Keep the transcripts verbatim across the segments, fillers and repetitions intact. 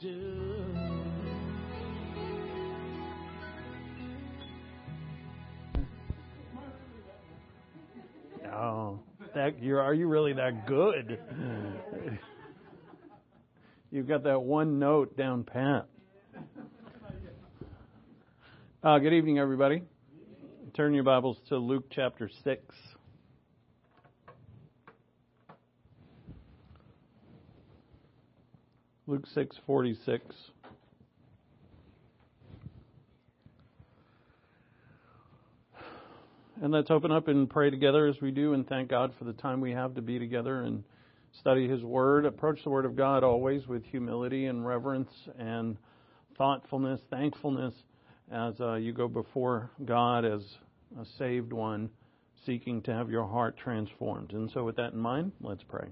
do. Oh, that you're are you really that good? You've got that one note down pat. Uh, good evening, everybody. Turn your Bibles to Luke chapter six. Luke six forty-six. And let's open up and pray together as we do and thank God for the time we have to be together and study His Word. Approach the Word of God always with humility and reverence and thoughtfulness, thankfulness as uh, you go before God as a saved one seeking to have your heart transformed. And so with that in mind, let's pray.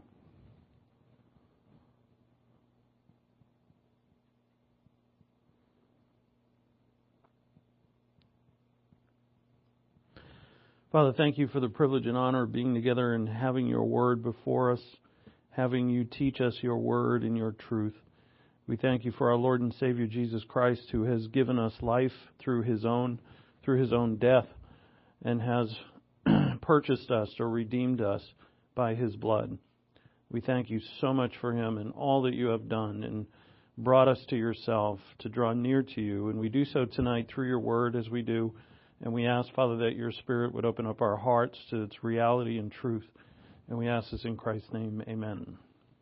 Father, thank you for the privilege and honor of being together and having your word before us, having you teach us your word and your truth. We thank you for our Lord and Savior Jesus Christ, who has given us life through his own, through his own death, and has purchased us or redeemed us by his blood. We thank you so much for him and all that you have done and brought us to yourself to draw near to you. And we do so tonight through your word as we do. And we ask, Father, that your Spirit would open up our hearts to its reality and truth. And we ask this in Christ's name. Amen.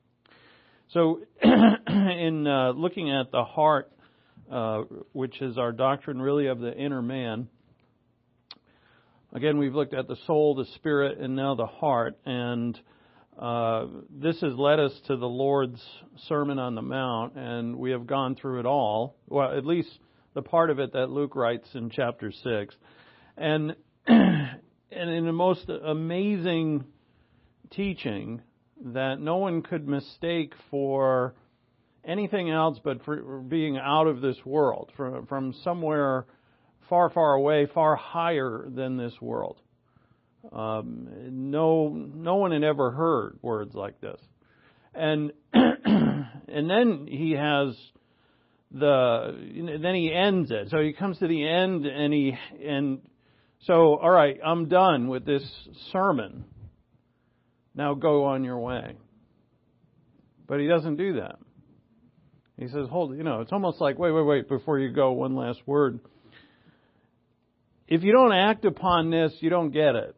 So in uh, looking at the heart, uh, which is our doctrine really of the inner man, again, we've looked at the soul, the spirit, and now the heart. And uh, this has led us to the Lord's Sermon on the Mount, and we have gone through it all, well, at least the part of it that Luke writes in chapter six. And and in the most amazing teaching that no one could mistake for anything else but for being out of this world, from, from somewhere far, far away, far higher than this world. Um, no, no one had ever heard words like this. And and then he has the then he ends it. So he comes to the end and he and so all right, I'm done with this sermon. Now go on your way. But he doesn't do that. He says, hold, you know, it's almost like, wait, wait, wait, before you go, one last word. If you don't act upon this, you don't get it.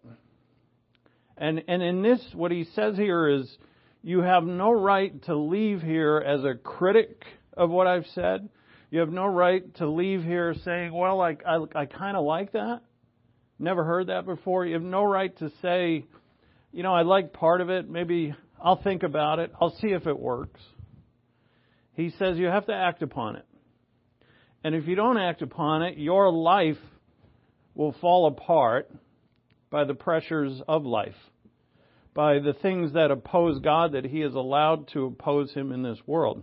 And and in this, what he says here is, you have no right to leave here as a critic of what I've said. You have no right to leave here saying, well, I, I, I kind of like that. Never heard that before. You have no right to say, you know, I like part of it. Maybe I'll think about it. I'll see if it works. He says you have to act upon it. And if you don't act upon it, your life will fall apart by the pressures of life, by the things that oppose God that He has allowed to oppose Him in this world.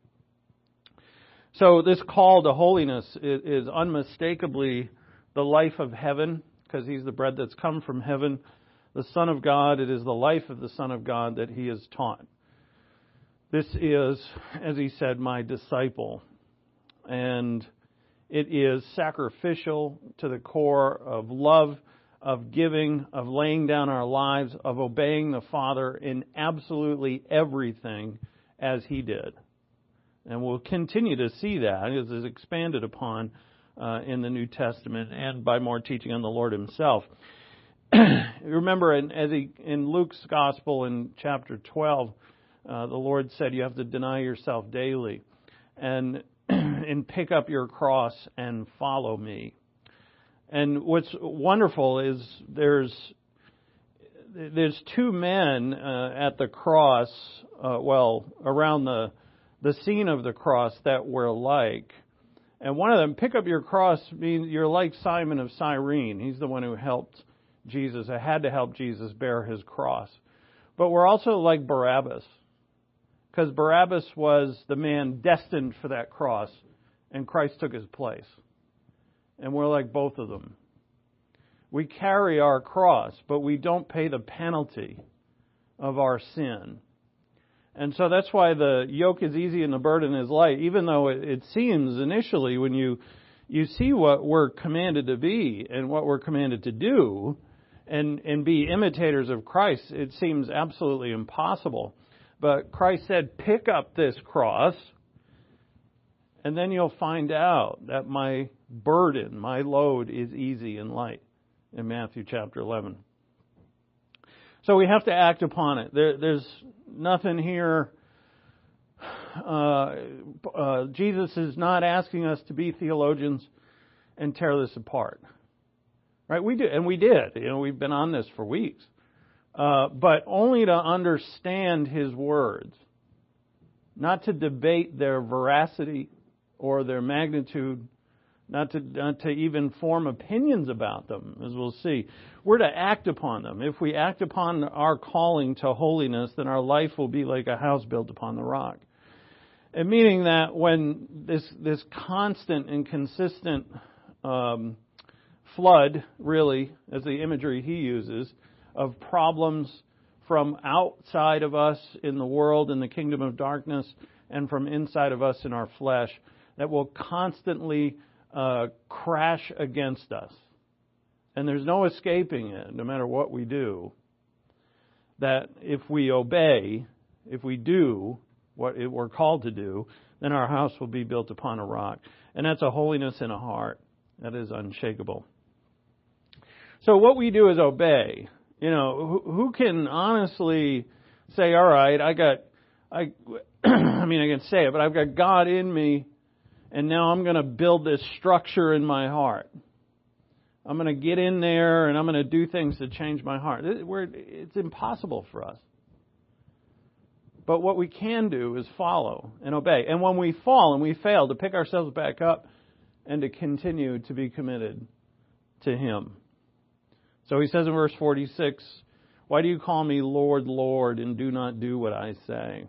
So this call to holiness is unmistakably the life of heaven, because He's the bread that's come from heaven. The Son of God, it is the life of the Son of God that He has taught. This is, as He said, my disciple. And it is sacrificial to the core of love, of giving, of laying down our lives, of obeying the Father in absolutely everything as He did. And we'll continue to see that as is expanded upon uh, in the New Testament and by more teaching on the Lord Himself. Remember, in, as he, in Luke's Gospel in chapter twelve, uh, the Lord said you have to deny yourself daily and, and pick up your cross and follow me. And what's wonderful is there's there's two men uh, at the cross, uh, well, around the the scene of the cross that were like. And one of them, pick up your cross, means you're like Simon of Cyrene. He's the one who helped Jesus. I had to help Jesus bear his cross. But we're also like Barabbas, because Barabbas was the man destined for that cross, and Christ took his place. And we're like both of them. We carry our cross, but we don't pay the penalty of our sin. And so that's why the yoke is easy and the burden is light, even though it, it seems initially when you you see what we're commanded to be and what we're commanded to do and, and be imitators of Christ, it seems absolutely impossible. But Christ said, pick up this cross, and then you'll find out that my burden, my load is easy and light in Matthew chapter eleven. So we have to act upon it. There, there's nothing here. Uh, uh, Jesus is not asking us to be theologians and tear this apart. Right? We did, and we did. You know, we've been on this for weeks. Uh, but only to understand His words. Not to debate their veracity or their magnitude. Not to, not to even form opinions about them, as we'll see. We're to act upon them. If we act upon our calling to holiness, then our life will be like a house built upon the rock. And meaning that when this this constant and consistent um, flood, really, as the imagery he uses, of problems from outside of us in the world, in the kingdom of darkness, and from inside of us in our flesh, that will constantly Uh, crash against us. And there's no escaping it, no matter what we do. That if we obey, if we do what we're called to do, then our house will be built upon a rock. And that's a holiness in a heart that is unshakable. So what we do is obey. You know, who, who can honestly say, all right, I got, I, I mean, I can say it, but I've got God in me, and now I'm going to build this structure in my heart. I'm going to get in there and I'm going to do things to change my heart. It's impossible for us. But what we can do is follow and obey. And when we fall and we fail, to pick ourselves back up and to continue to be committed to Him. So he says in verse forty-six, why do you call me Lord, Lord, and do not do what I say?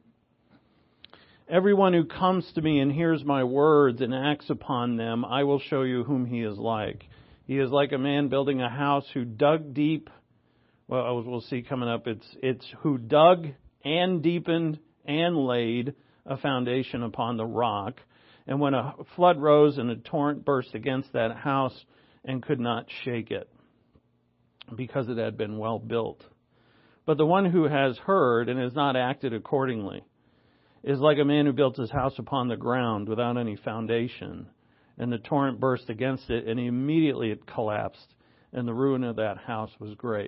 Everyone who comes to me and hears my words and acts upon them, I will show you whom he is like. He is like a man building a house who dug deep. Well, we'll see coming up. It's it's who dug and deepened and laid a foundation upon the rock. And when a flood rose and a torrent burst against that house and could not shake it, because it had been well built. But the one who has heard and has not acted accordingly is like a man who built his house upon the ground without any foundation. And the torrent burst against it, and immediately it collapsed, and the ruin of that house was great.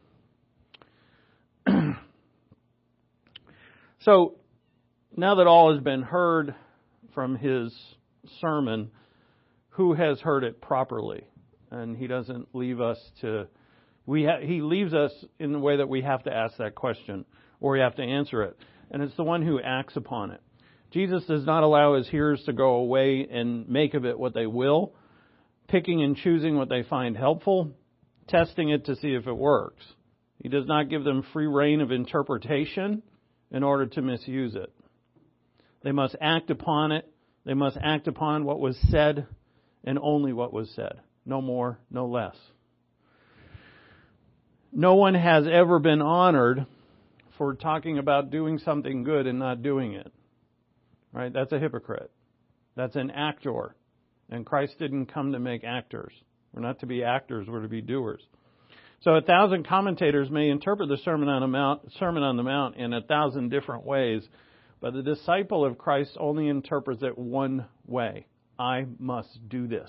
So, now that all has been heard from his sermon, who has heard it properly? And he doesn't leave us to... We ha- he leaves us in the way that we have to ask that question, or we have to answer it. And it's the one who acts upon it. Jesus does not allow his hearers to go away and make of it what they will, picking and choosing what they find helpful, testing it to see if it works. He does not give them free rein of interpretation in order to misuse it. They must act upon it. They must act upon what was said and only what was said. No more, no less. No one has ever been honored for talking about doing something good and not doing it. Right? That's a hypocrite. That's an actor. And Christ didn't come to make actors. We're not to be actors, we're to be doers. So a thousand commentators may interpret the Sermon on the Mount, Sermon on the Mount in a thousand different ways, but the disciple of Christ only interprets it one way. I must do this.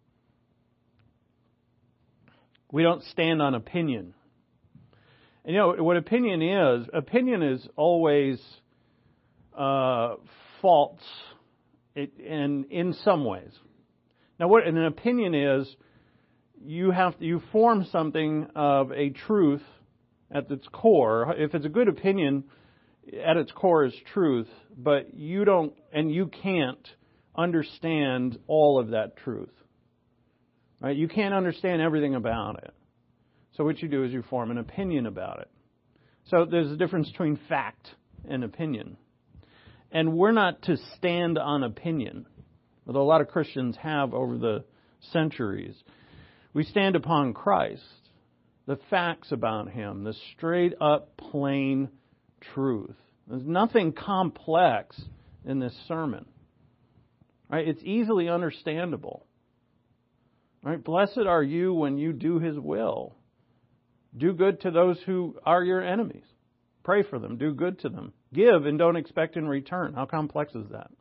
We don't stand on opinion. And you know what opinion is? Opinion is always uh, false, it, and in some ways. Now, what an opinion is, you have to, you form something of a truth at its core. If it's a good opinion, at its core is truth, but you don't, and you can't understand all of that truth. Right? You can't understand everything about it. So what you do is you form an opinion about it. So there's a difference between fact and opinion. And we're not to stand on opinion, although a lot of Christians have over the centuries. We stand upon Christ, the facts about Him, the straight up plain truth. There's nothing complex in this sermon. Right? It's easily understandable. Right? Blessed are you when you do His will. Do good to those who are your enemies. Pray for them. Do good to them. Give and don't expect in return. How complex is that?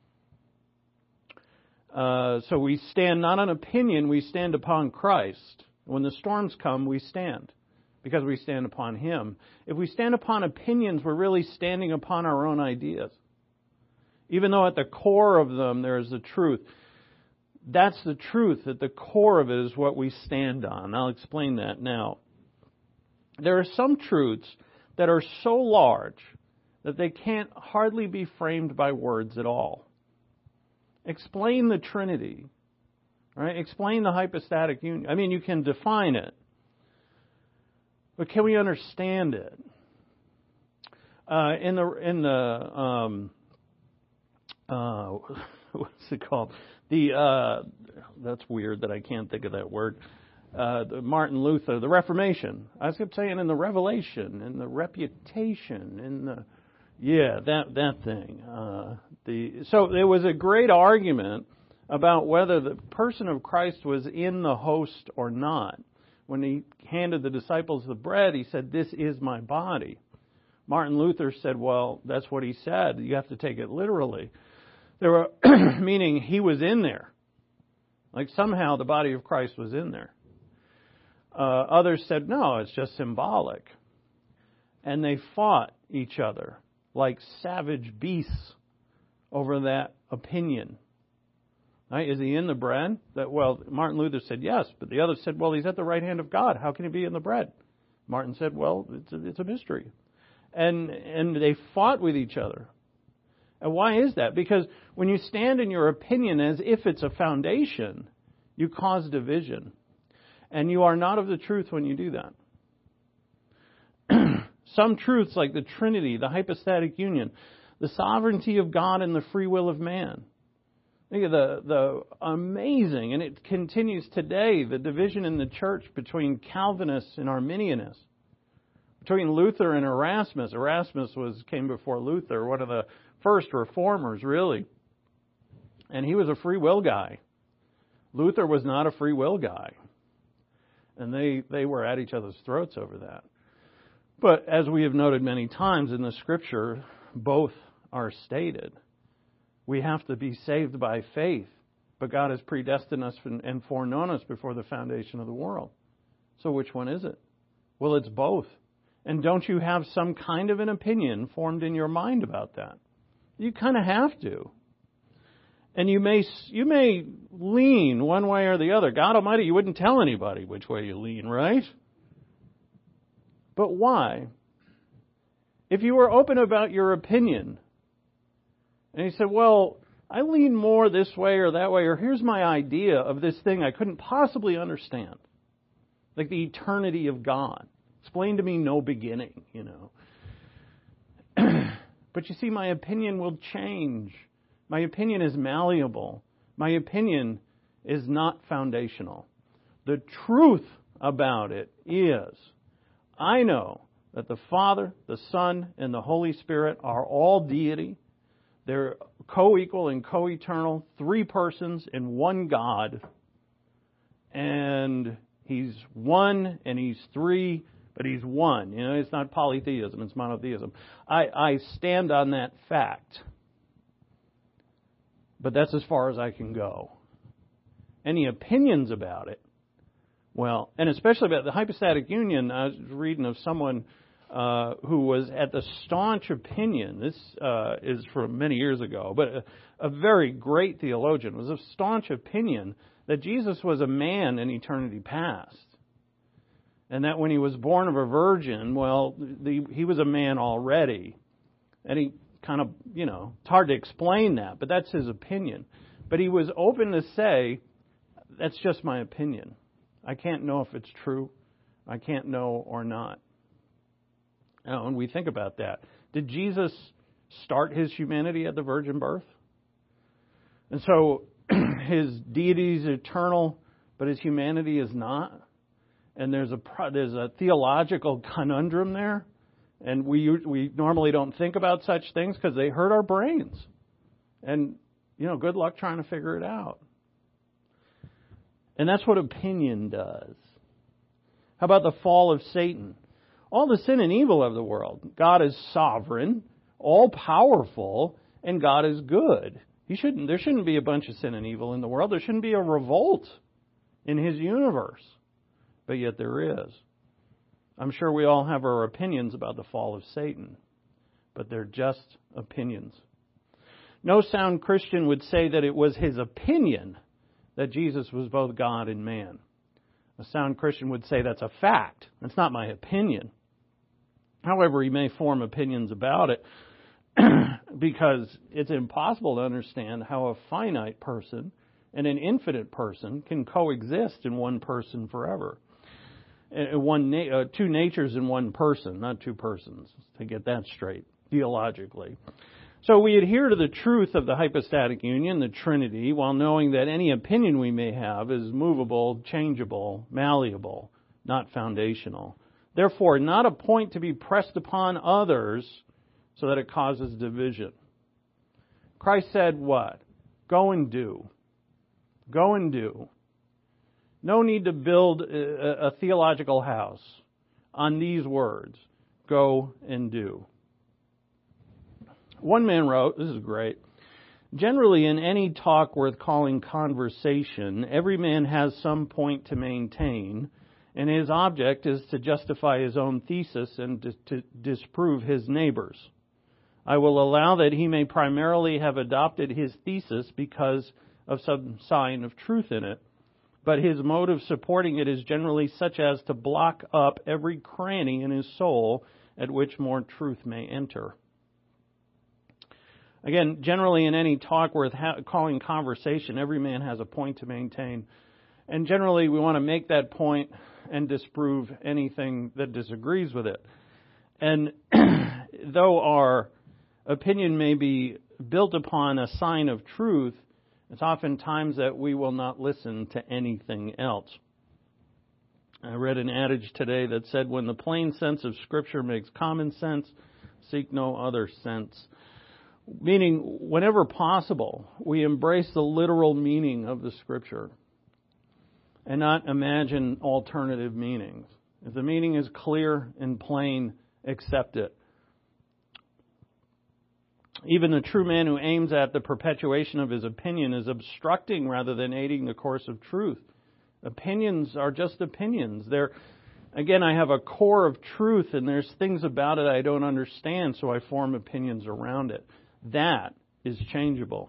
Uh, so we stand not on opinion, we stand upon Christ. When the storms come, we stand because we stand upon Him. If we stand upon opinions, we're really standing upon our own ideas. Even though at the core of them there is the truth. That's the truth. At the core of it is what we stand on. I'll explain that now. There are some truths that are so large that they can't hardly be framed by words at all. Explain the Trinity. Right? Explain the hypostatic union. I mean, you can define it. But can we understand it? Uh, in the in the um, uh, what's it called? The uh, that's weird that I can't think of that word. Uh, the Martin Luther, the Reformation. I kept saying in the Revelation, in the Reputation, in the yeah that that thing. Uh, the so there was a great argument about whether the person of Christ was in the host or not. When he handed the disciples the bread, he said, "This is my body." Martin Luther said, "Well, that's what he said. You have to take it literally." There were meaning he was in there. Like somehow the body of Christ was in there. Uh, others said, "No, it's just symbolic." And they fought each other like savage beasts over that opinion. Right? Is he in the bread? That well, Martin Luther said yes, but the others said, well, he's at the right hand of God. How can he be in the bread? Martin said, well, it's a, it's a mystery. And and they fought with each other. And why is that? Because when you stand in your opinion as if it's a foundation, you cause division. And you are not of the truth when you do that. Some truths like the Trinity, the hypostatic union, the sovereignty of God and the free will of man. Think of the, the amazing, and it continues today, the division in the church between Calvinists and Arminianists, between Luther and Erasmus. Erasmus was came before Luther, one of the first reformers, really. And he was a free will guy. Luther was not a free will guy. And they, they were at each other's throats over that. But as we have noted many times in the Scripture, both are stated. We have to be saved by faith, but God has predestined us and foreknown us before the foundation of the world. So which one is it? Well, it's both. And don't you have some kind of an opinion formed in your mind about that? You kind of have to. And you may you may lean one way or the other. God Almighty, you wouldn't tell anybody which way you lean, right? But why? If you were open about your opinion, and he said, well, I lean more this way or that way, or here's my idea of this thing I couldn't possibly understand. Like the eternity of God. Explain to me no beginning, you know. But you see, my opinion will change. My opinion is malleable. My opinion is not foundational. The truth about it is, I know that the Father, the Son, and the Holy Spirit are all deity. They're co-equal and co-eternal, three persons in one God. And He's one and He's three, but He's one. You know, it's not polytheism, it's monotheism. I, I stand on that fact. But that's as far as I can go. Any opinions about it? Well, and especially about the hypostatic union, I was reading of someone Uh, who was at the staunch opinion, this uh, is from many years ago, but a, a very great theologian, was a staunch opinion that Jesus was a man in eternity past. And that when he was born of a virgin, well, the, he was a man already. And he kind of, you know, it's hard to explain that, but that's his opinion. But he was open to say, that's just my opinion. I can't know if it's true. I can't know or not. Now, when we think about that, did Jesus start his humanity at the virgin birth? And so his deity is eternal, but his humanity is not. And there's a there's a theological conundrum there. And we we normally don't think about such things because they hurt our brains. And, you know, good luck trying to figure it out. And that's what opinion does. How about the fall of Satan? All the sin and evil of the world. God is sovereign, all-powerful, and God is good. He shouldn't. There shouldn't be a bunch of sin and evil in the world. There shouldn't be a revolt in His universe. But yet there is. I'm sure we all have our opinions about the fall of Satan. But they're just opinions. No sound Christian would say that it was his opinion that Jesus was both God and man. A sound Christian would say that's a fact. It's not my opinion. However, he may form opinions about it because it's impossible to understand how a finite person and an infinite person can coexist in one person forever. One, uh, two natures in one person, not two persons, to get that straight theologically. So we adhere to the truth of the hypostatic union, the Trinity, while knowing that any opinion we may have is movable, changeable, malleable, not foundational. Therefore, not a point to be pressed upon others so that it causes division. Christ said what? Go and do. Go and do. No need to build a, a theological house on these words. Go and do. One man wrote, this is great, generally in any talk worth calling conversation, every man has some point to maintain, and his object is to justify his own thesis and to, to disprove his neighbor's. I will allow that he may primarily have adopted his thesis because of some sign of truth in it, but his mode of supporting it is generally such as to block up every cranny in his soul at which more truth may enter. Again, generally in any talk worth ha- calling conversation, every man has a point to maintain. And generally we want to make that point and disprove anything that disagrees with it. And though our opinion may be built upon a sign of truth, it's oftentimes that we will not listen to anything else. I read an adage today that said, when the plain sense of Scripture makes common sense, seek no other sense. Meaning, whenever possible, we embrace the literal meaning of the Scripture and not imagine alternative meanings. If the meaning is clear and plain, accept it. Even the true man who aims at the perpetuation of his opinion is obstructing rather than aiding the course of truth. Opinions are just opinions. They're, again, I have a core of truth and there's things about it I don't understand, so I form opinions around it. That is changeable.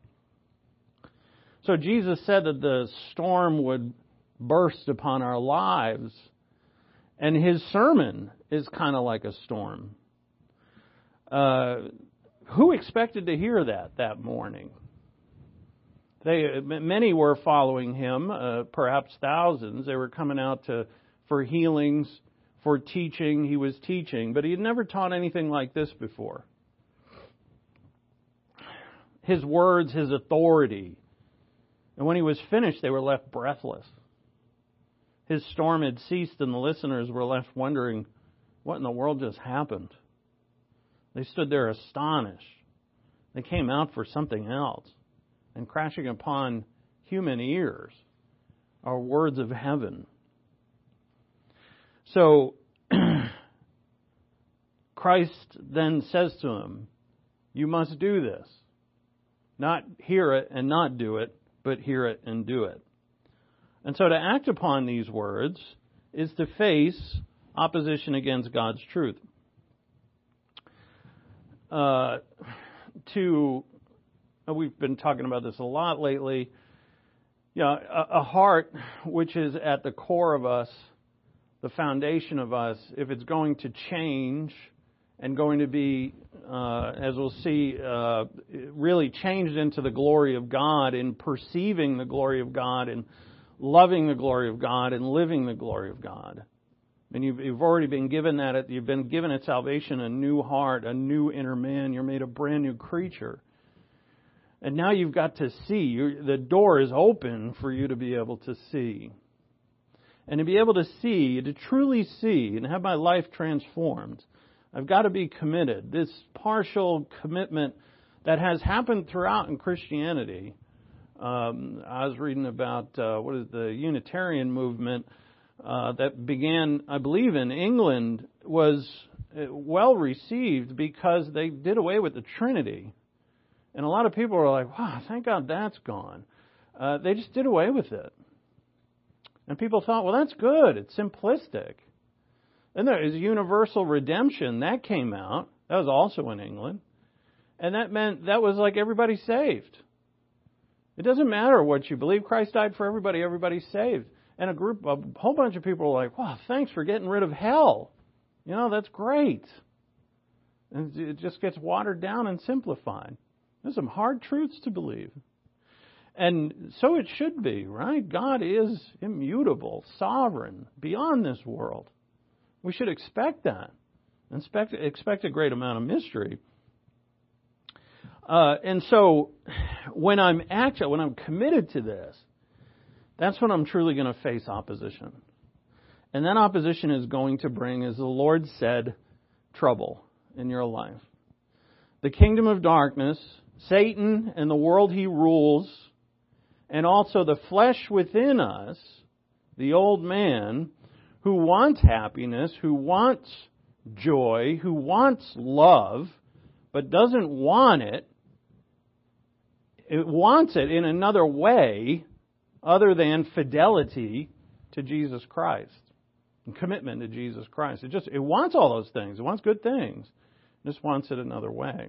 So Jesus said that the storm would burst upon our lives, and His sermon is kind of like a storm. Uh, who expected to hear that that morning? They, many were following Him, uh, perhaps thousands. They were coming out to for healings, for teaching. He was teaching, but He had never taught anything like this before. His words, His authority. And when He was finished, they were left breathless. His storm had ceased and the listeners were left wondering, what in the world just happened? They stood there astonished. They came out for something else. And crashing upon human ears are words of heaven. So, Christ then says to him, you must do this. Not hear it and not do it, but hear it and do it. And so to act upon these words is to face opposition against God's truth. Uh, to, we've been talking about this a lot lately, you know, a, a heart which is at the core of us, the foundation of us, if it's going to change and going to be, uh, as we'll see, uh, really changed into the glory of God, in perceiving the glory of God and loving the glory of God and living the glory of God. And you've, you've already been given that, you've been given at salvation a new heart, a new inner man. You're made a brand new creature. And now you've got to see. You're, the door is open for you to be able to see. And to be able to see, to truly see and have my life transformed, I've got to be committed. This partial commitment that has happened throughout in Christianity. Um, I was reading about uh, what is the Unitarian movement uh, that began, I believe, in England, was well received because they did away with the Trinity. And a lot of people were like, wow, thank God that's gone. Uh, they just did away with it. And people thought, well, that's good. It's simplistic. And there is universal redemption. That came out. That was also in England. And that meant that was like everybody saved. It doesn't matter what you believe. Christ died for everybody. Everybody's saved. And a group, a whole bunch of people were like, wow, thanks for getting rid of hell. You know, that's great. And it just gets watered down and simplified. There's some hard truths to believe. And so it should be, right? God is immutable, sovereign, beyond this world. We should expect that. Expect, expect a great amount of mystery. Uh, and so when I'm actually, when I'm committed to this, that's when I'm truly going to face opposition. And that opposition is going to bring, as the Lord said, trouble in your life. The kingdom of darkness, Satan and the world he rules, and also the flesh within us, the old man, who wants happiness, who wants joy, who wants love, but doesn't want it. It wants it in another way other than fidelity to Jesus Christ and commitment to Jesus Christ. It just it wants all those things. It wants good things. It just wants it another way.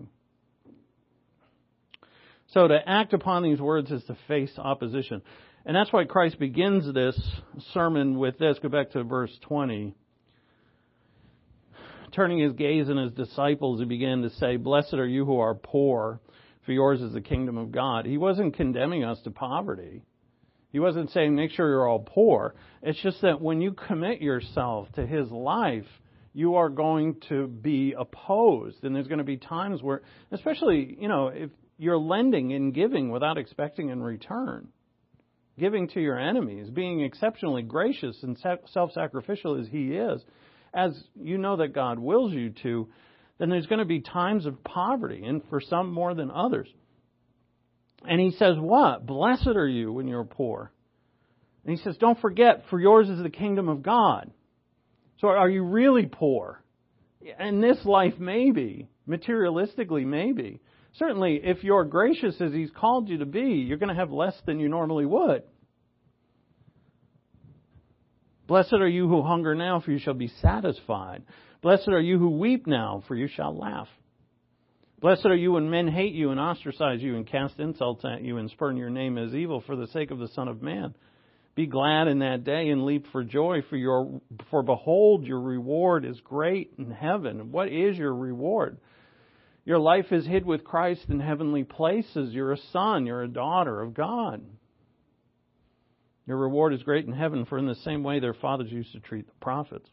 So to act upon these words is to face opposition. And that's why Christ begins this sermon with this. Go back to verse twenty. Turning his gaze on his disciples, he began to say, "Blessed are you who are poor, for yours is the kingdom of God." He wasn't condemning us to poverty. He wasn't saying, make sure you're all poor. It's just that when you commit yourself to his life, you are going to be opposed. And there's going to be times where, especially, you know, if you're lending and giving without expecting in return, giving to your enemies, being exceptionally gracious and self-sacrificial as he is, as you know that God wills you to, then there's going to be times of poverty, and for some more than others. And he says, what? Blessed are you when you're poor. And he says, don't forget, for yours is the kingdom of God. So are you really poor? In this life, maybe. Materialistically, maybe. Certainly, if you're gracious as he's called you to be, you're going to have less than you normally would. Blessed are you who hunger now, for you shall be satisfied. Blessed are you who weep now, for you shall laugh. Blessed are you when men hate you and ostracize you and cast insults at you and spurn your name as evil for the sake of the Son of Man. Be glad in that day and leap for joy, for your for behold, your reward is great in heaven. What is your reward? Your life is hid with Christ in heavenly places. You're a son, you're a daughter of God. Your reward is great in heaven, for in the same way their fathers used to treat the prophets.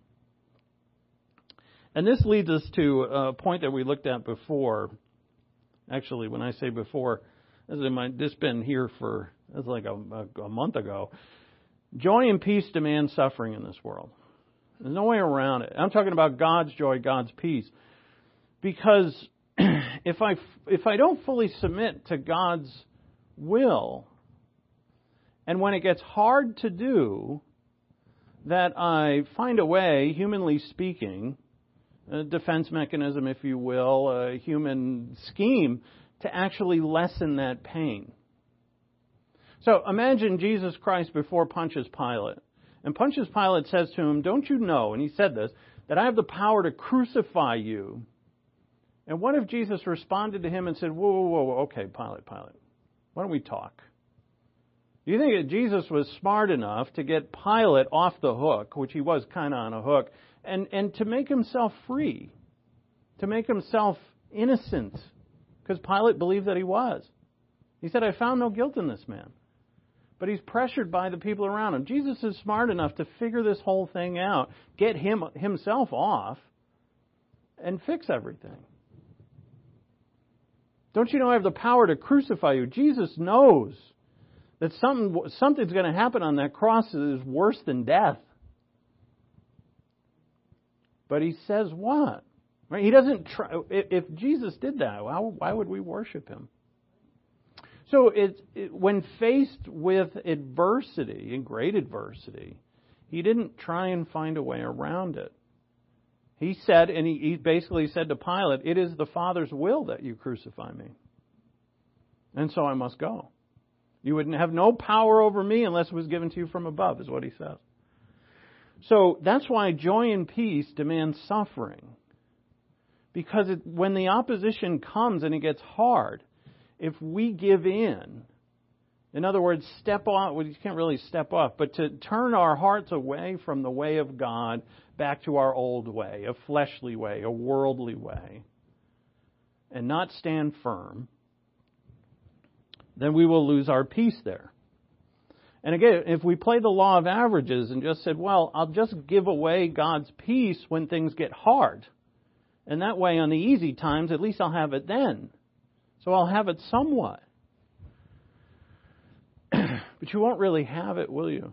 And this leads us to a point that we looked at before. Actually, when I say before, this has been here for, this is like a, a, a month ago. Joy and peace demand suffering in this world. There's no way around it. I'm talking about God's joy, God's peace. Because if I, if I don't fully submit to God's will, and when it gets hard to do, that I find a way, humanly speaking, a defense mechanism, if you will, a human scheme, to actually lessen that pain. So imagine Jesus Christ before Pontius Pilate. And Pontius Pilate says to him, don't you know, and he said this, that I have the power to crucify you. And what if Jesus responded to him and said, whoa, whoa, whoa, okay, Pilate, Pilate, why don't we talk? Do you think that Jesus was smart enough to get Pilate off the hook, which he was kind of on a hook, and, and to make himself free, to make himself innocent? Because Pilate believed that he was. He said, I found no guilt in this man. But he's pressured by the people around him. Jesus is smart enough to figure this whole thing out, get him himself off, and fix everything. Don't you know I have the power to crucify you? Jesus knows that something, something's going to happen on that cross that is worse than death. But he says what? Right? He doesn't try. If Jesus did that, why, why would we worship him? So it, it, when faced with adversity, and great adversity, he didn't try and find a way around it. He said, and he, he basically said to Pilate, "It is the Father's will that you crucify me. And so I must go. You would have no power over me unless it was given to you from above," is what he says. So that's why joy and peace demand suffering. Because it, when the opposition comes and it gets hard, if we give in, in other words, step off, well, you can't really step off, but to turn our hearts away from the way of God back to our old way, a fleshly way, a worldly way, and not stand firm, then we will lose our peace there. And again, if we play the law of averages and just said, well, I'll just give away God's peace when things get hard, and that way on the easy times, at least I'll have it then. So I'll have it somewhat. But you won't really have it, will you?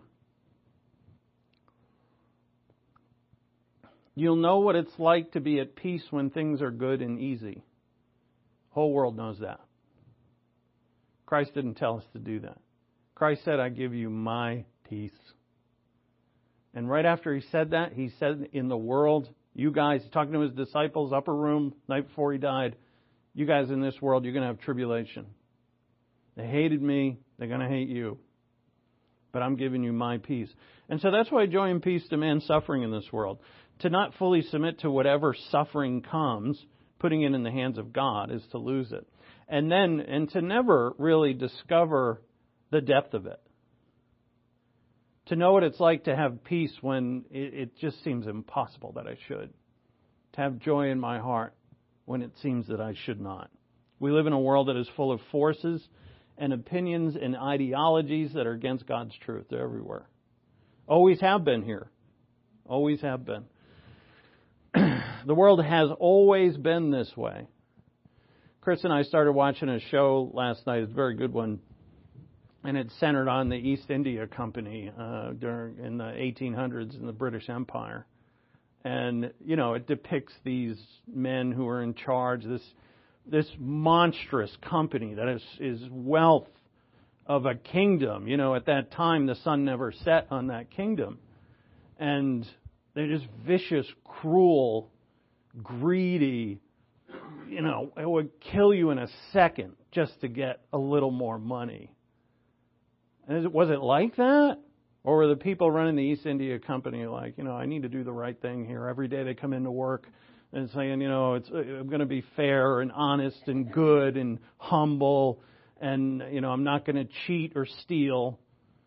You'll know what it's like to be at peace when things are good and easy. Whole world knows that. Christ didn't tell us to do that. Christ said, "I give you my peace." And right after he said that, he said, in the world, you guys, talking to his disciples, upper room, night before he died, you guys in this world, you're going to have tribulation. They hated me, they're going to hate you. But I'm giving you my peace. And so that's why joy and peace demand suffering in this world. To not fully submit to whatever suffering comes, putting it in the hands of God, is to lose it. And then, and to never really discover the depth of it. To know what it's like to have peace when it, it just seems impossible that I should. To have joy in my heart when it seems that I should not. We live in a world that is full of forces and opinions and ideologies that are against God's truth. They're everywhere. Always have been here. Always have been. The world has always been this way. Chris and I started watching a show last night. It's a very good one. And it's centered on the East India Company uh, during in the eighteen hundreds in the British Empire. And, you know, it depicts these men who are in charge, this this monstrous company that is, is wealth of a kingdom. You know, at that time, the sun never set on that kingdom. And they're just vicious, cruel, greedy. You know, it would kill you in a second just to get a little more money. And is it, was it like that? Or were the people running the East India Company like, you know, I need to do the right thing here. Every day they come into work and saying, you know, it's I'm going to be fair and honest and good and humble. And, you know, I'm not going to cheat or steal.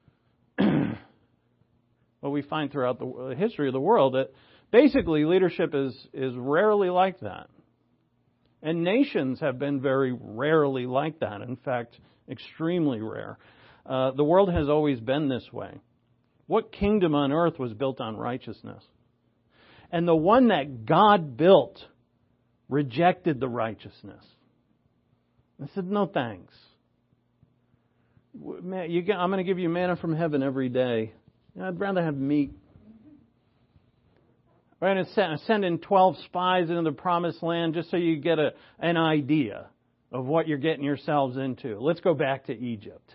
Well, we find throughout the history of the world that basically leadership is, is rarely like that. And nations have been very rarely like that. In fact, extremely rare. Uh, the world has always been this way. What kingdom on earth was built on righteousness? And the one that God built rejected the righteousness. I said, no thanks. You get, I'm going to give you manna from heaven every day. I'd rather have meat. Right, and sending twelve spies into the promised land just so you get a, an idea of what you're getting yourselves into. Let's go back to Egypt.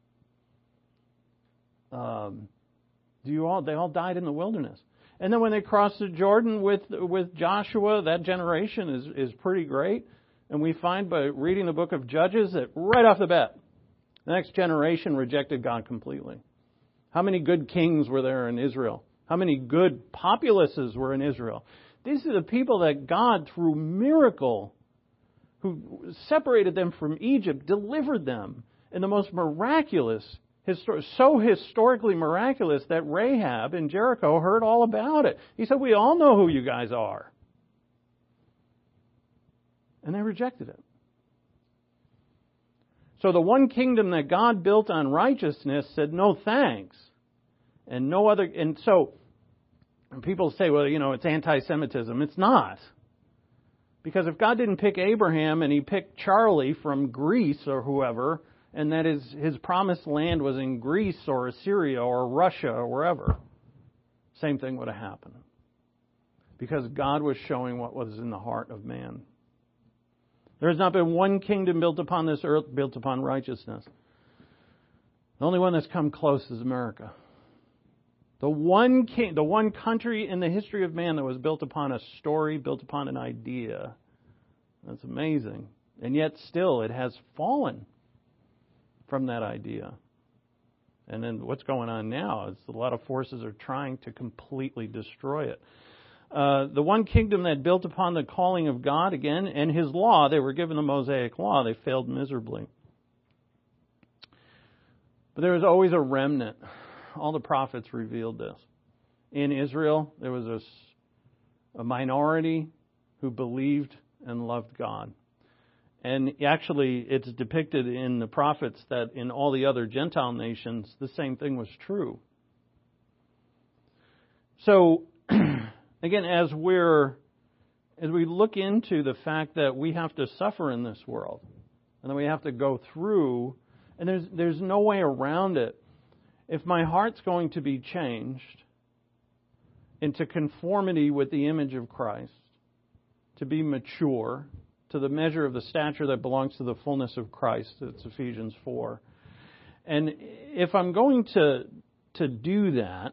Um, do you all? They all died in the wilderness. And then when they crossed the Jordan with with Joshua, that generation is, is pretty great. And we find by reading the book of Judges that right off the bat, the next generation rejected God completely. How many good kings were there in Israel? How many good populaces were in Israel? These are the people that God, through miracle, who separated them from Egypt, delivered them in the most miraculous, histor- so historically miraculous that Rahab in Jericho heard all about it. He said, we all know who you guys are. And they rejected it. So the one kingdom that God built on righteousness said, no thanks. And no other, and so people say, well, you know, it's anti-Semitism. It's not. Because if God didn't pick Abraham and he picked Charlie from Greece or whoever, and that his, his promised land was in Greece or Assyria or Russia or wherever, same thing would have happened. because God was showing what was in the heart of man. There has not been one kingdom built upon this earth built upon righteousness. The only one that's come close is America. The one king, the one country in the history of man that was built upon a story, built upon an idea. That's amazing. And yet still it has fallen from that idea. And then what's going on now is a lot of forces are trying to completely destroy it. Uh, the one kingdom that built upon the calling of God again and His law, they were given the Mosaic law, they failed miserably. But there was always a remnant. All the prophets revealed this. In Israel, there was a, a minority who believed and loved God. And actually, it's depicted in the prophets that in all the other Gentile nations, the same thing was true. So, again, as we're as we look into the fact that we have to suffer in this world, and that we have to go through, and there's there's no way around it. If my heart's going to be changed into conformity with the image of Christ, to be mature, to the measure of the stature that belongs to the fullness of Christ, it's Ephesians four. And if I'm going to to do that,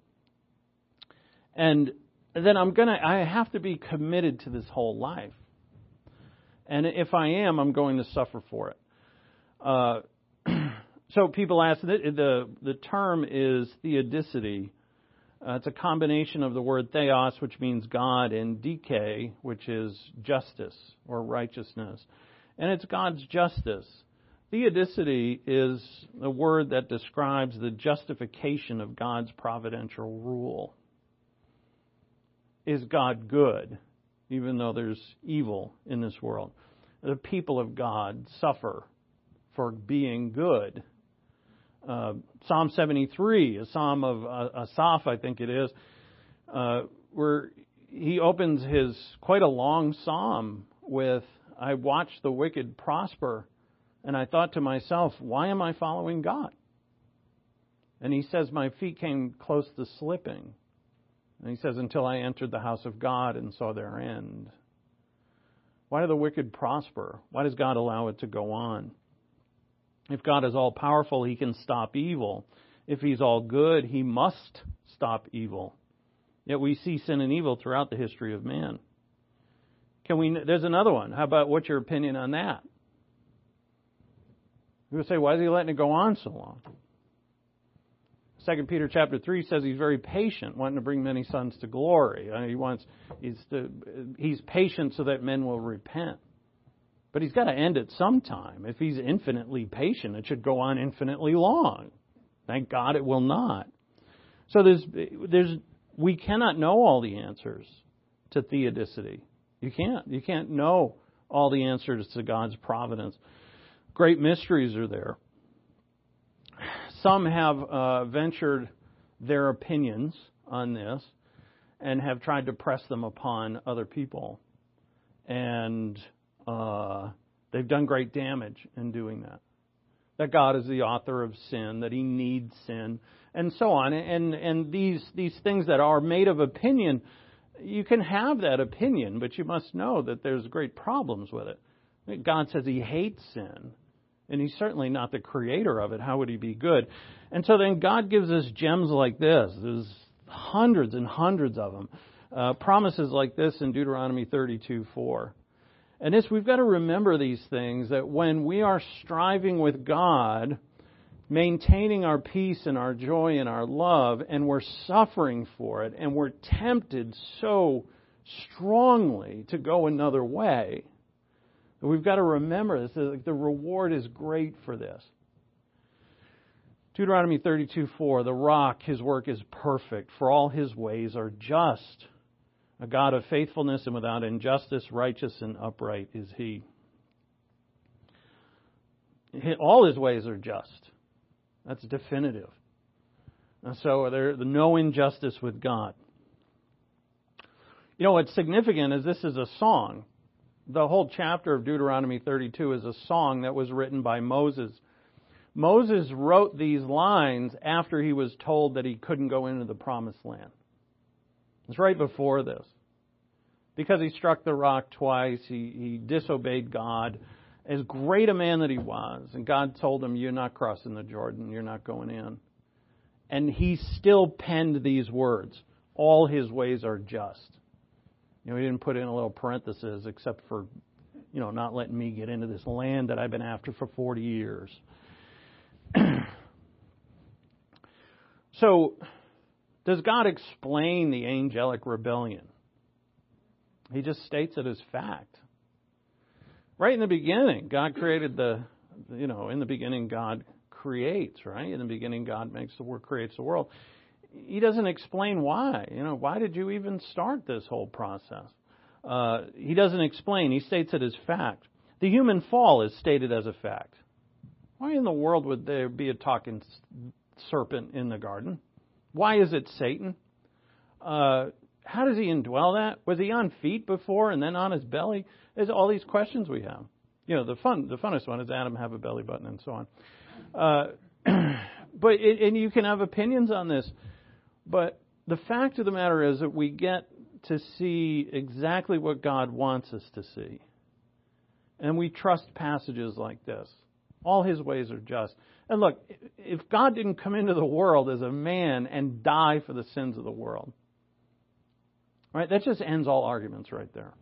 and then I'm gonna I have to be committed to this whole life. And if I am, I'm going to suffer for it. Uh, so people ask, the the, the term is theodicity. Uh, it's a combination of the word theos, which means God, and dike, which is justice or righteousness. And it's God's justice. Theodicity is the word that describes the justification of God's providential rule. Is God good, even though there's evil in this world? The people of God suffer for being good. Uh, Psalm seventy-three, a psalm of uh, Asaph, I think it is, uh, where he opens his quite a long psalm with, I watched the wicked prosper, and I thought to myself, why am I following God? And he says, my feet came close to slipping. And he says, until I entered the house of God and saw their end. Why do the wicked prosper? Why does God allow it to go on? If God is all powerful, He can stop evil. If He's all good, He must stop evil. Yet we see sin and evil throughout the history of man. Can we? There's another one. How about, what's your opinion on that? You would say, why is He letting it go on so long? Second Peter chapter three says He's very patient, wanting to bring many sons to glory. He wants he's to, he's patient so that men will repent. But He's got to end it sometime. If He's infinitely patient, it should go on infinitely long. Thank God it will not. So there's there's we cannot know all the answers to theodicity. You can't. You can't know all the answers to God's providence. Great mysteries are there. Some have uh, ventured their opinions on this and have tried to press them upon other people. And uh, they've done great damage in doing that. That God is the author of sin, that He needs sin, and so on. And and these these things that are made of opinion, you can have that opinion, but you must know that there's great problems with it. God says He hates sin. And He's certainly not the creator of it. How would He be good? And so then God gives us gems like this. There's hundreds and hundreds of them. Uh, promises like this in Deuteronomy thirty-two four. And this, we've got to remember these things, that when we are striving with God, maintaining our peace and our joy and our love, and we're suffering for it, and we're tempted so strongly to go another way, we've got to remember this. The reward is great for this. Deuteronomy thirty-two four, the rock, His work is perfect, for all His ways are just. A God of faithfulness and without injustice, righteous and upright is He. All His ways are just. That's definitive. And so there's no injustice with God. You know, what's significant is this is a song. The whole chapter of Deuteronomy thirty-two is a song that was written by Moses. Moses wrote these lines after he was told that he couldn't go into the promised land. It's right before this. because he struck the rock twice, he, he disobeyed God. As great a man that he was, and God told him, you're not crossing the Jordan, you're not going in. And he still penned these words, all his ways are just. You know, he didn't put in a little parenthesis, except for, you know, not letting me get into this land that I've been after for forty years. So, does God explain the angelic rebellion? He just states it as fact. Right in the beginning, God created the, you know, in the beginning God creates, right? In the beginning God makes the world, creates the world. He doesn't explain why. You know, why did you even start this whole process? Uh, he doesn't explain. He states it as fact. The human fall is stated as a fact. Why in the world would there be a talking serpent in the garden? Why is it Satan? Uh, how does he indwell that? Was he on feet before and then on his belly? There's all these questions we have. You know, the fun, the funnest one is Adam have a belly button and so on. Uh, but it, and you can have opinions on this, but the fact of the matter is that we get to see exactly what God wants us to see, and we trust passages like this. All his ways are just. And look, if God didn't come into the world as a man and die for the sins of the world, right? That just ends all arguments right there.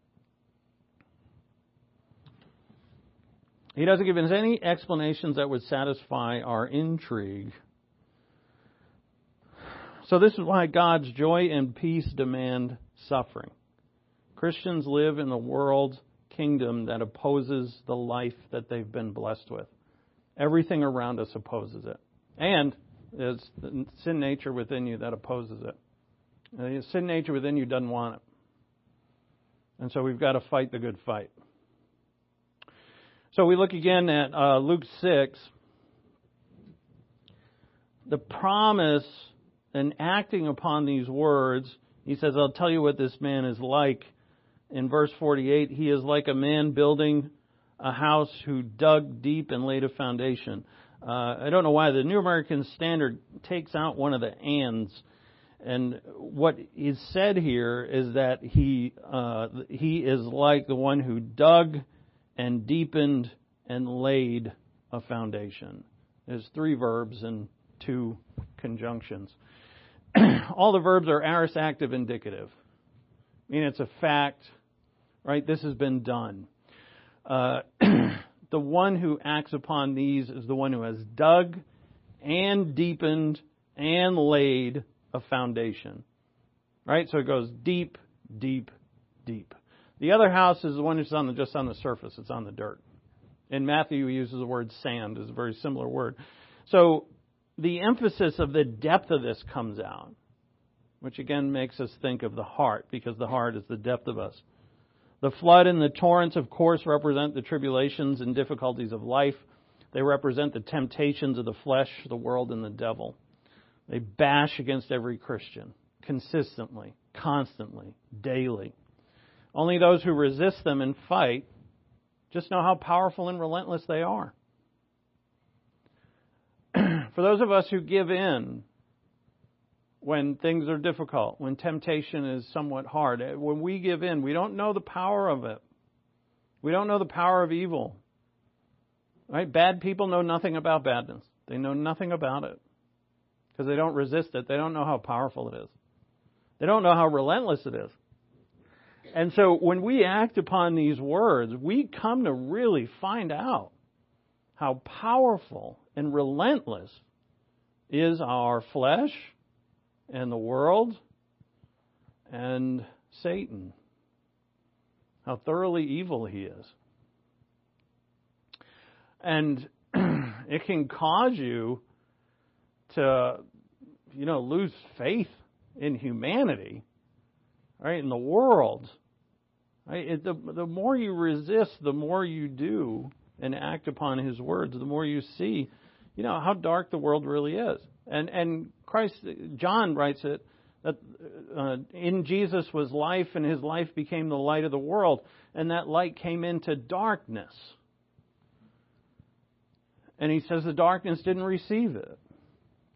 He doesn't give us any explanations that would satisfy our intrigue. So this is why God's joy and peace demand suffering. Christians live in the world kingdom that opposes the life that they've been blessed with. Everything around us opposes it. And there's the sin nature within you that opposes it. The sin nature within you doesn't want it. And so we've got to fight the good fight. So we look again at uh, Luke six. The promise and acting upon these words, he says, I'll tell you what this man is like. In verse forty-eight, he is like a man building a house who dug deep and laid a foundation. Uh, I don't know why the New American Standard takes out one of the ands. And what is said here is that he uh, he is like the one who dug and deepened and laid a foundation. There's three verbs and two conjunctions. All the verbs are aorist active indicative. I mean, it's a fact, right? This has been done. Uh, the one who acts upon these is the one who has dug and deepened and laid a foundation. Right? So it goes deep, deep, deep. The other house is the one that's on the, just on the surface. It's on the dirt. In Matthew, he uses the word sand. It's a very similar word. So the emphasis of the depth of this comes out, which again makes us think of the heart, because the heart is the depth of us. The flood and the torrents, of course, represent the tribulations and difficulties of life. They represent the temptations of the flesh, the world, and the devil. They bash against every Christian, consistently, constantly, daily. Only those who resist them and fight just know how powerful and relentless they are. For those of us who give in when things are difficult, when temptation is somewhat hard, when we give in, we don't know the power of it. We don't know the power of evil. Right? Bad people know nothing about badness. They know nothing about it because they don't resist it. They don't know how powerful it is. They don't know how relentless it is. And so when we act upon these words, we come to really find out how powerful and relentless is our flesh and the world and Satan. How thoroughly evil he is. And it can cause you to, you know, lose faith in humanity, right, in the world. Right? It, the, the more you resist, the more you do and act upon his words, the more you see, you know, how dark the world really is. And and Christ, John writes it, that uh, in Jesus was life, and his life became the light of the world, and that light came into darkness. And he says the darkness didn't receive it.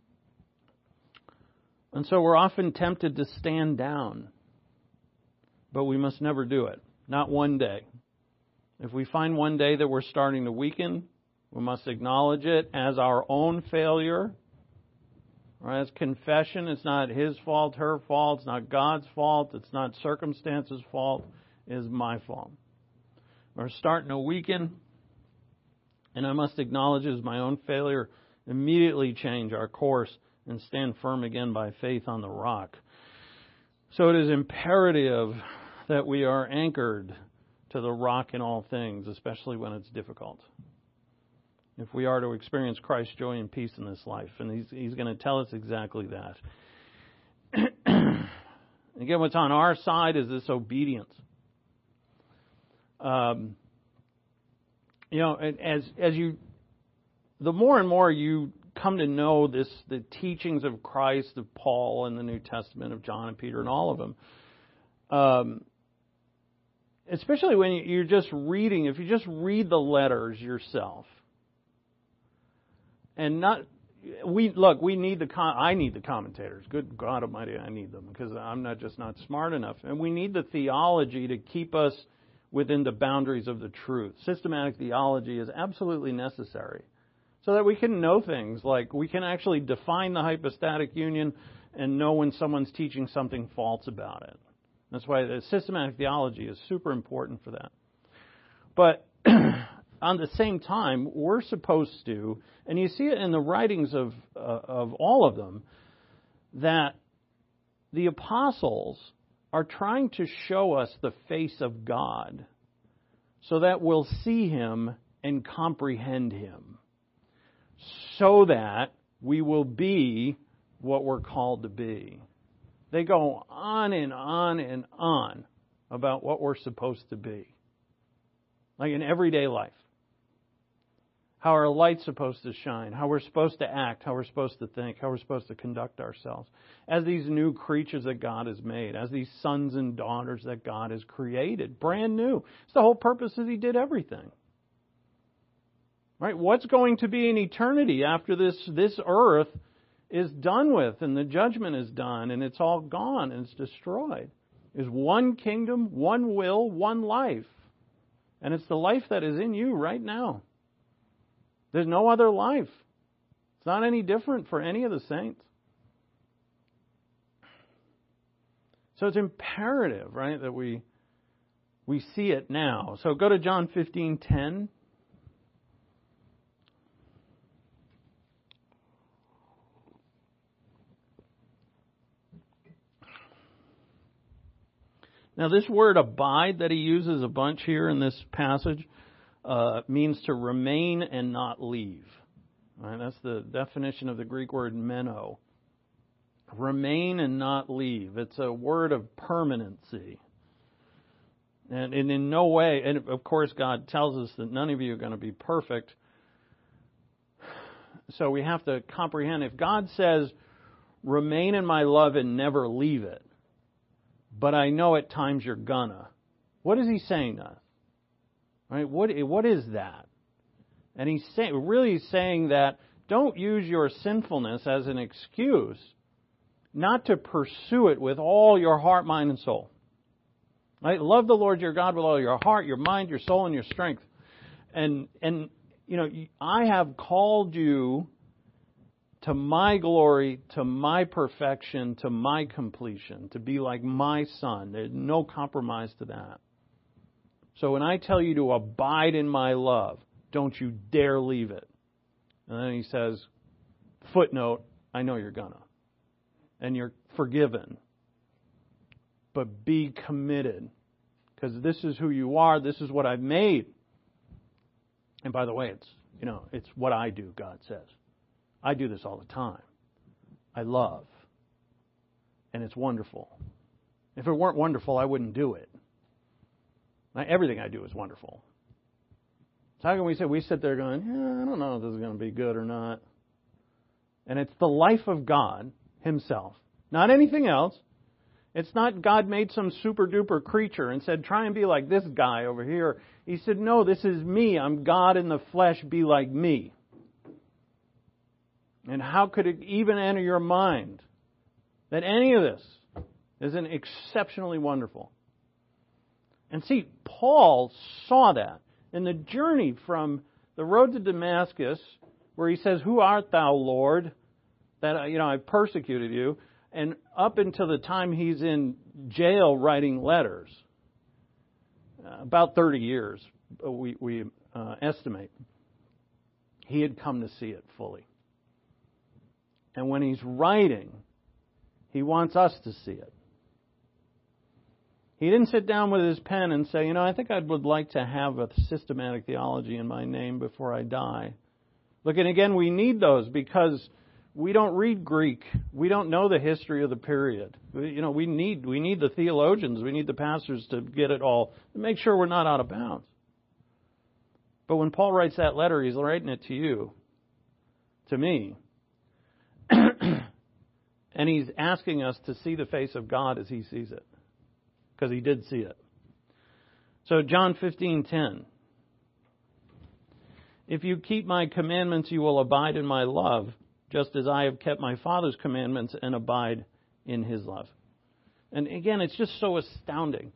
And so we're often tempted to stand down, but we must never do it. Not one day. If we find one day that we're starting to weaken, we must acknowledge it as our own failure. Or as confession, it's not his fault, her fault, it's not God's fault, it's not circumstances' fault, it is my fault. We're starting to weaken, and I must acknowledge it as my own failure, immediately change our course and stand firm again by faith on the rock. So it is imperative that we are anchored to the rock in all things, especially when it's difficult. If we are to experience Christ's joy and peace in this life. And he's, he's going to tell us exactly that. Again, what's on our side is this obedience. Um, you know, as as you, the more and more you come to know this, the teachings of Christ, of Paul in the New Testament, of John and Peter and all of them, um, especially when you're just reading, if you just read the letters yourself, and not, we look, we need the, I need the commentators. Good God Almighty, I need them because I'm not just not smart enough. And we need the theology to keep us within the boundaries of the truth. Systematic theology is absolutely necessary so that we can know things like we can actually define the hypostatic union and know when someone's teaching something false about it. That's why the systematic theology is super important for that. But on the same time, we're supposed to, and you see it in the writings of uh, of all of them, that the apostles are trying to show us the face of God so that we'll see Him and comprehend Him, so that we will be what we're called to be. They go on and on and on about what we're supposed to be, like in everyday life. How our light's supposed to shine, how we're supposed to act, how we're supposed to think, how we're supposed to conduct ourselves as these new creatures that God has made, as these sons and daughters that God has created, brand new. It's the whole purpose that He did everything. Right? What's going to be in eternity after this, this earth is done with and the judgment is done and it's all gone and it's destroyed? Is one kingdom, one will, one life. And it's the life that is in you right now. There's no other life. It's not any different for any of the saints. So it's imperative, right, that we we see it now. So go to John fifteen ten. Now this word abide that he uses a bunch here in this passage Uh, means to remain and not leave. All right, that's the definition of the Greek word meno. Remain and not leave. It's a word of permanency. And, and in no way, and of course God tells us that none of you are going to be perfect. So we have to comprehend, if God says, remain in my love and never leave it, but I know at times you're gonna, what is He saying to us? Right? What what is that? And he's saying, really saying that don't use your sinfulness as an excuse not to pursue it with all your heart, mind, and soul. Right? Love the Lord your God with all your heart, your mind, your soul, and your strength. And and you know, I have called you to my glory, to my perfection, to my completion, to be like my Son. There's no compromise to that. So when I tell you to abide in my love, don't you dare leave it. And then he says, footnote, I know you're gonna. And you're forgiven. But be committed. Because this is who you are. This is what I've made. And by the way, it's, you know, it's what I do, God says. I do this all the time. I love. And it's wonderful. If it weren't wonderful, I wouldn't do it. Everything I do is wonderful. So how can we say, we sit there going, yeah, I don't know if this is going to be good or not. And it's the life of God Himself, not anything else. It's not God made some super duper creature and said, try and be like this guy over here. He said, no, this is me. I'm God in the flesh. Be like me. And how could it even enter your mind that any of this isn't exceptionally wonderful? And see, Paul saw that in the journey from the road to Damascus, where he says, "Who art thou, Lord? That, you know, I persecuted you," and up until the time he's in jail writing letters, uh, about thirty years, we, we uh, estimate, he had come to see it fully. And when he's writing, he wants us to see it. He didn't sit down with his pen and say, you know, I think I would like to have a systematic theology in my name before I die. Look, and again, we need those because we don't read Greek. We don't know the history of the period. You know, we need we need the theologians. We need the pastors to get it all, to make sure we're not out of bounds. But when Paul writes that letter, he's writing it to you, to me. And he's asking us to see the face of God as he sees it. Because he did see it. So John fifteen ten. If you keep my commandments, you will abide in my love, just as I have kept my Father's commandments and abide in his love. And again, it's just so astounding.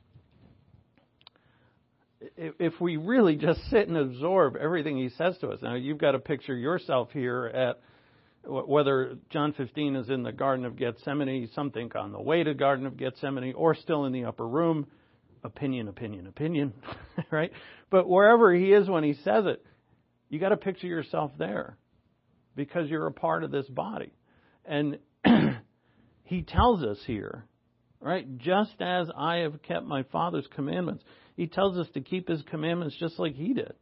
If we really just sit and absorb everything he says to us. Now, you've got to picture yourself here at whether John fifteen is in the Garden of Gethsemane, some think on the way to Garden of Gethsemane, or still in the upper room. Opinion, opinion, opinion, right? But wherever he is when he says it, you got to picture yourself there because you're a part of this body. And he tells us here, right, just as I have kept my Father's commandments, he tells us to keep his commandments just like he did.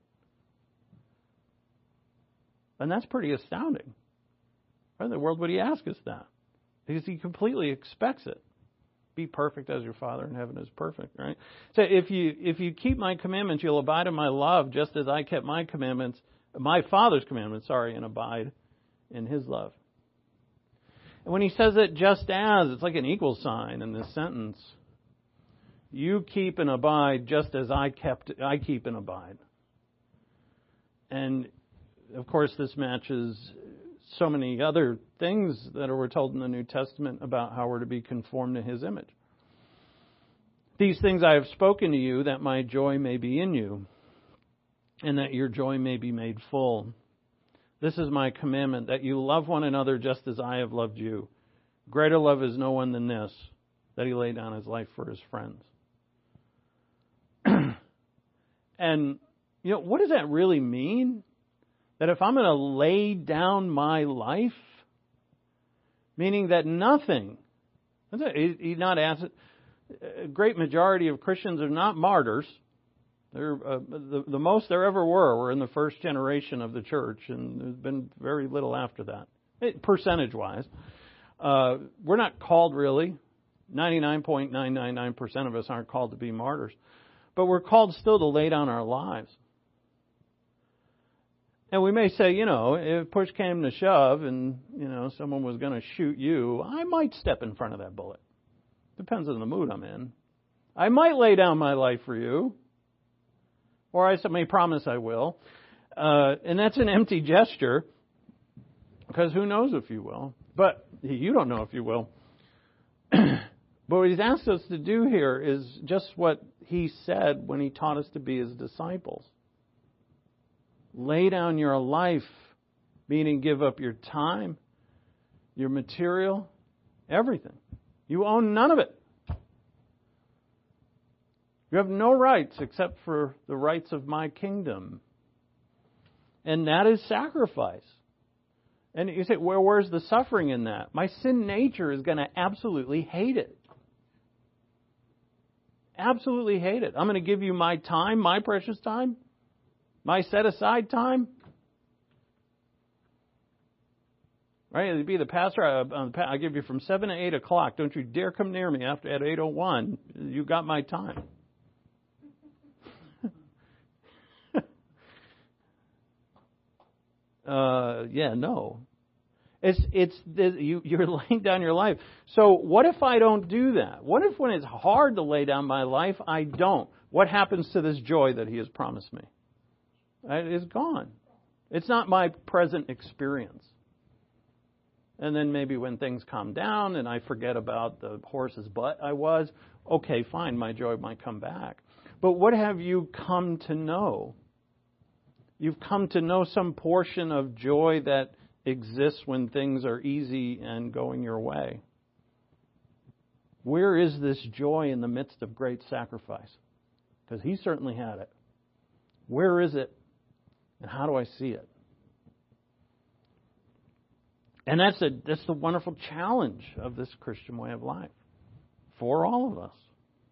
And that's pretty astounding. Why in the world would he ask us that? Because he completely expects it. Be perfect as your Father in heaven is perfect, right? So if you if you keep my commandments, you'll abide in my love, just as I kept my commandments, my Father's commandments, sorry, and abide in his love. And when he says it just as, it's like an equal sign in this sentence. You keep and abide just as I kept I keep and abide. And of course this matches so many other things that we're told in the New Testament about how we're to be conformed to his image. These things I have spoken to you, that my joy may be in you, and that your joy may be made full. This is my commandment, that you love one another just as I have loved you. Greater love is no one than this, that he laid down his life for his friends. And, you know, what does that really mean? That if I'm going to lay down my life, meaning that nothing, he's not asking, a great majority of Christians are not martyrs. They're, uh, the, the most there ever were were in the first generation of the church, and there's been very little after that, it, percentage-wise. Uh, we're not called really. ninety-nine point nine nine nine percent of us aren't called to be martyrs. But we're called still to lay down our lives. And we may say, you know, if push came to shove and, you know, someone was going to shoot you, I might step in front of that bullet. Depends on the mood I'm in. I might lay down my life for you. Or I may promise I will. Uh, and that's an empty gesture. Because who knows if you will. But you don't know if you will. But what he's asked us to do here is just what he said when he taught us to be his disciples. Lay down your life, meaning give up your time, your material, everything. You own none of it. You have no rights except for the rights of my kingdom. And that is sacrifice. And you say, well, where's the suffering in that? My sin nature is going to absolutely hate it. Absolutely hate it. I'm going to give you my time, my precious time. My set-aside time? Right? To be the pastor, I, I give you from seven to eight o'clock. Don't you dare come near me after at eight oh one. You got my time. uh, yeah, no. It's it's you, you're laying down your life. So what if I don't do that? What if when it's hard to lay down my life, I don't? What happens to this joy that he has promised me? It's gone. It's not my present experience. And then maybe when things calm down and I forget about the horse's butt I was, okay, fine, my joy might come back. But what have you come to know? You've come to know some portion of joy that exists when things are easy and going your way. Where is this joy in the midst of great sacrifice? Because he certainly had it. Where is it? And how do I see it? And that's a that's the wonderful challenge of this Christian way of life for all of us.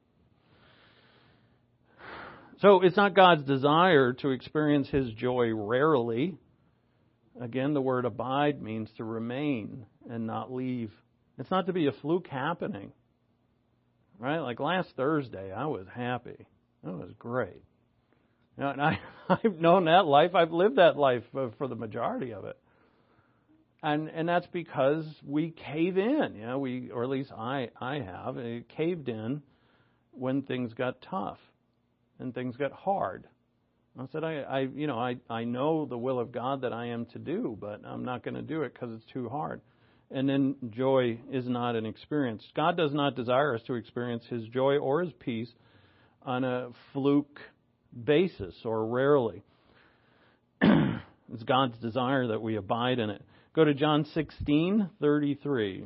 So it's not God's desire to experience His joy rarely. Again, the word abide means to remain and not leave. It's not to be a fluke happening. Right? Like last Thursday, I was happy. That was great. You know, and I, I've known that life. I've lived that life for the majority of it. And and that's because we cave in. You know, we, or at least I, I have, I caved in when things got tough and things got hard. I said, I, I you know, I, I know the will of God that I am to do, but I'm not going to do it because it's too hard. And then joy is not an experience. God does not desire us to experience His joy or His peace on a fluke basis or rarely. It's God's desire that we abide in it. Go to John sixteen thirty-three.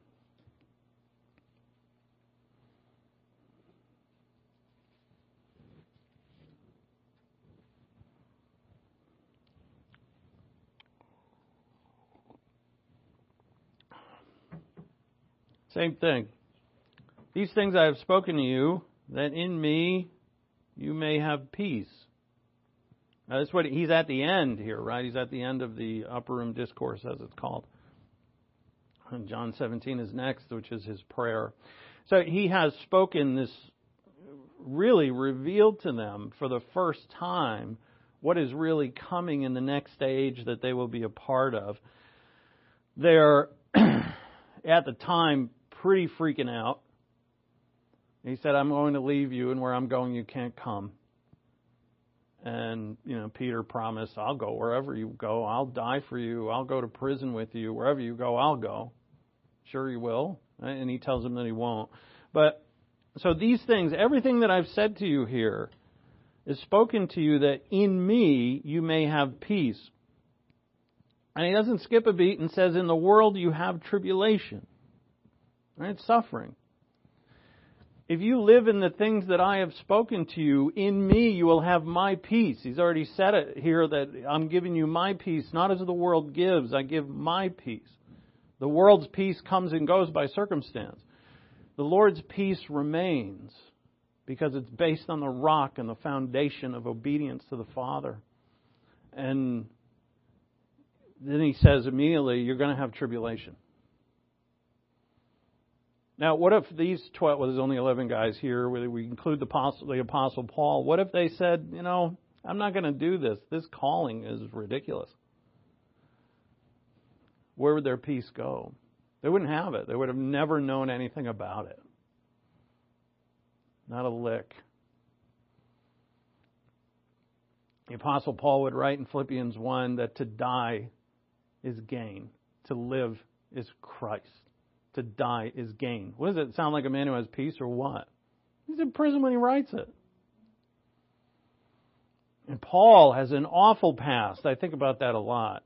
Same thing. These things I have spoken to you, that in me you may have peace. Now, that's what he's at the end here, right? He's at the end of the upper room discourse, as it's called. And John seventeen is next, which is his prayer. So he has spoken this, really revealed to them for the first time what is really coming in the next stage that they will be a part of. They're, at the time, pretty freaking out. He said, I'm going to leave you, and where I'm going you can't come. And, you know, Peter promised, I'll go wherever you go. I'll die for you. I'll go to prison with you. Wherever you go, I'll go. Sure you will. And he tells him that he won't. But, so these things, everything that I've said to you here is spoken to you that in me you may have peace. And he doesn't skip a beat and says, in the world you have tribulation. Right? Suffering. If you live in the things that I have spoken to you, in me you will have my peace. He's already said it here that I'm giving you my peace, not as the world gives. I give my peace. The world's peace comes and goes by circumstance. The Lord's peace remains because it's based on the rock and the foundation of obedience to the Father. And then he says immediately, you're going to have tribulation. Now, what if these twelve, well, there's only eleven guys here, whether we include the apostle, the apostle Paul, what if they said, you know, I'm not going to do this. This calling is ridiculous. Where would their peace go? They wouldn't have it. They would have never known anything about it. Not a lick. The apostle Paul would write in Philippians one that to die is gain. To live is Christ. To die is gain. What does it sound like, a man who has peace or what? He's in prison when he writes it. And Paul has an awful past. I think about that a lot.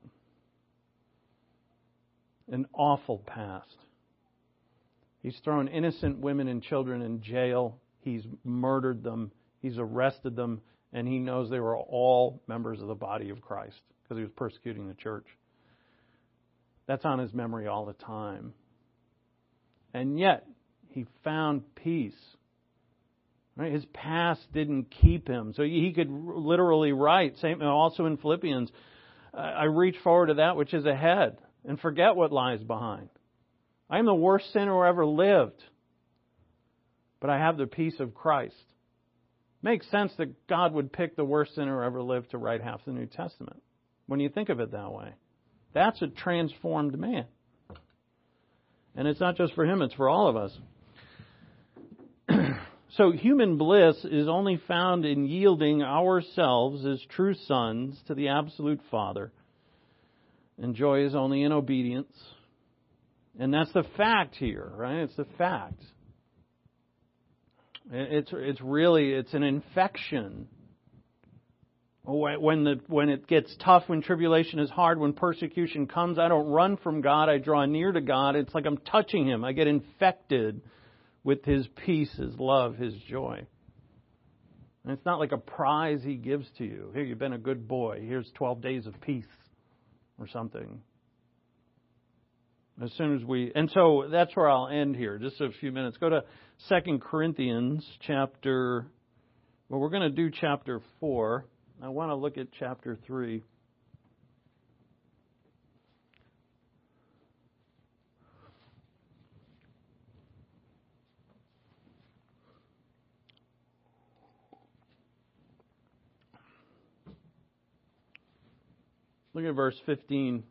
An awful past. He's thrown innocent women and children in jail. He's murdered them. He's arrested them. And he knows they were all members of the body of Christ because he was persecuting the church. That's on his memory all the time. And yet, he found peace. Right? His past didn't keep him. So he could literally write, same, also in Philippians, I reach forward to that which is ahead and forget what lies behind. I am the worst sinner who ever lived, but I have the peace of Christ. Makes sense that God would pick the worst sinner who ever lived to write half the New Testament, when you think of it that way. That's a transformed man. And it's not just for him, it's for all of us. So human bliss is only found in yielding ourselves as true sons to the absolute Father. And joy is only in obedience. And that's the fact here, right? It's the fact. It's it's really it's an infection. When the when it gets tough, when tribulation is hard, when persecution comes, I don't run from God. I draw near to God. It's like I'm touching Him. I get infected with His peace, His love, His joy. And it's not like a prize He gives to you. Here, you've been a good boy. Here's twelve days of peace or something. As soon as we, and so that's where I'll end here. Just a few minutes. Go to Second Corinthians chapter, well, we're going to do chapter four. I want to look at chapter three. Look at verse fifteen.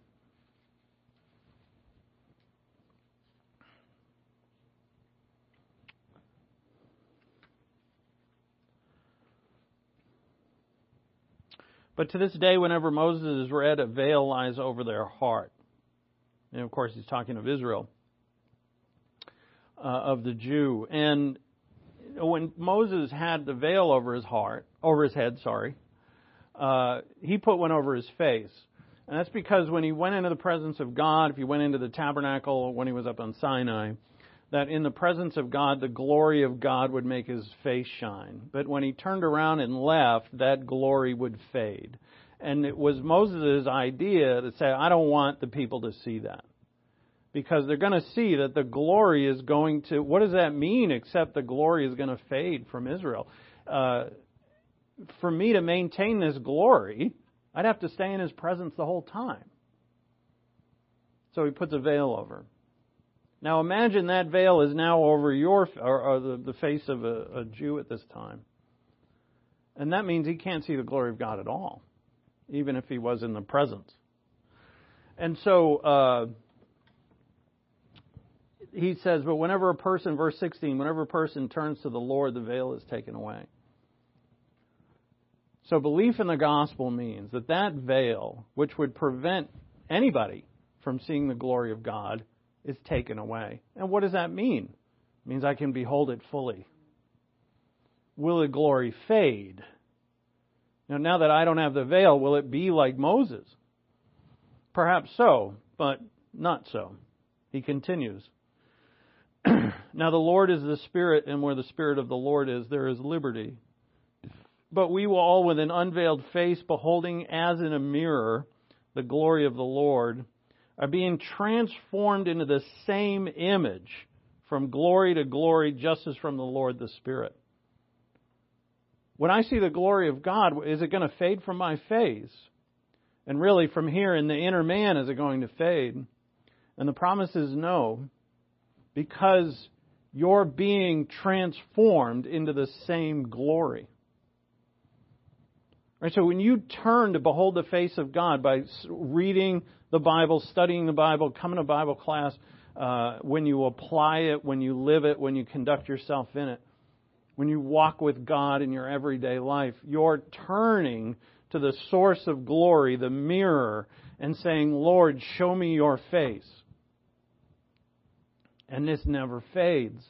But to this day, whenever Moses is read, a veil lies over their heart. And of course, he's talking of Israel, uh, of the Jew. And when Moses had the veil over his heart, over his head, sorry, uh, he put one over his face. And that's because when he went into the presence of God, if he went into the tabernacle when he was up on Sinai, that in the presence of God, the glory of God would make his face shine. But when he turned around and left, that glory would fade. And it was Moses' idea to say, I don't want the people to see that. Because they're going to see that the glory is going to, what does that mean except the glory is going to fade from Israel? Uh, for me to maintain this glory, I'd have to stay in His presence the whole time. So He puts a veil over. Now imagine that veil is now over your, or, or the, the face of a, a Jew at this time. And that means he can't see the glory of God at all, even if he was in the presence. And so uh, he says, but whenever a person, verse sixteen, whenever a person turns to the Lord, the veil is taken away. So belief in the gospel means that that veil, which would prevent anybody from seeing the glory of God, is taken away. And what does that mean? It means I can behold it fully. Will the glory fade? Now, now that I don't have the veil, will it be like Moses? Perhaps so, but not so. He continues. Now the Lord is the Spirit, and where the Spirit of the Lord is, there is liberty. But we will all with an unveiled face, beholding as in a mirror the glory of the Lord, are being transformed into the same image from glory to glory, just as from the Lord the Spirit. When I see the glory of God, is it going to fade from my face? And really, from here in the inner man, is it going to fade? And the promise is no, because you're being transformed into the same glory. Right, so when you turn to behold the face of God by reading the Bible, studying the Bible, coming to Bible class, uh, when you apply it, when you live it, when you conduct yourself in it, when you walk with God in your everyday life, you're turning to the source of glory, the mirror, and saying, Lord, show me your face. And this never fades.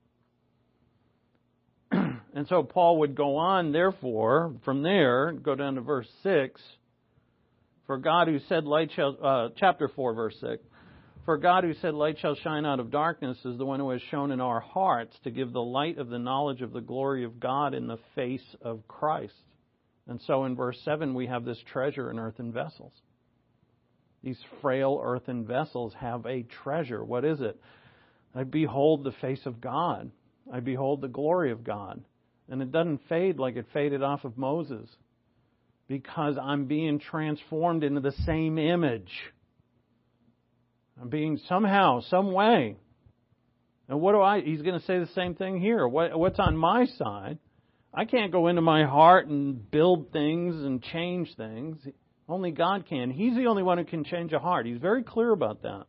And so Paul would go on, therefore, from there, go down to verse six. For God who said light shall, uh, chapter four, verse six. For God who said light shall shine out of darkness is the one who has shown in our hearts to give the light of the knowledge of the glory of God in the face of Christ. And so in verse seven we have this treasure in earthen vessels. These frail earthen vessels have a treasure. What is it? I behold the face of God. I behold the glory of God. And it doesn't fade like it faded off of Moses, because I'm being transformed into the same image. I'm being somehow, some way. And what do I, he's going to say the same thing here. What, what's on my side? I can't go into my heart and build things and change things. Only God can. He's the only one who can change a heart. He's very clear about that.